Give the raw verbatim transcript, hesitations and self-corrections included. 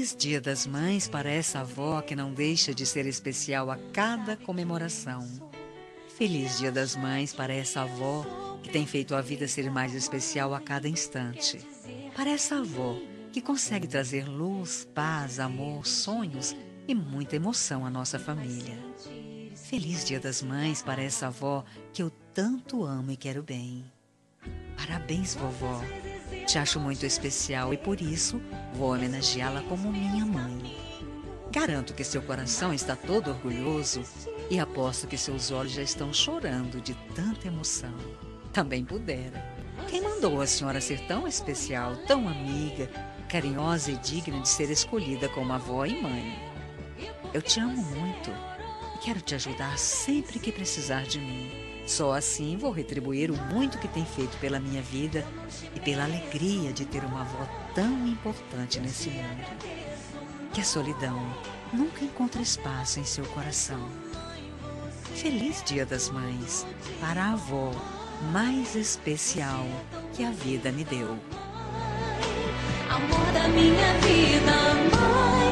Feliz Dia das Mães para essa avó que não deixa de ser especial a cada comemoração. Feliz Dia das Mães para essa avó que tem feito a vida ser mais especial a cada instante. Para essa avó que consegue trazer luz, paz, amor, sonhos e muita emoção à nossa família. Feliz Dia das Mães para essa avó que eu tanto amo e quero bem. Parabéns, vovó. Te acho muito especial e por isso vou homenageá-la como minha mãe. Garanto que seu coração está todo orgulhoso e aposto que seus olhos já estão chorando de tanta emoção. Também pudera. Quem mandou a senhora ser tão especial, tão amiga, carinhosa e digna de ser escolhida como avó e mãe? Eu te amo muito e quero te ajudar sempre que precisar de mim. Só assim vou retribuir o muito que tem feito pela minha vida e pela alegria de ter uma avó tão importante nesse mundo. Que a solidão nunca encontre espaço em seu coração. Feliz Dia das Mães para a avó mais especial que a vida me deu. Amor da minha vida, mãe.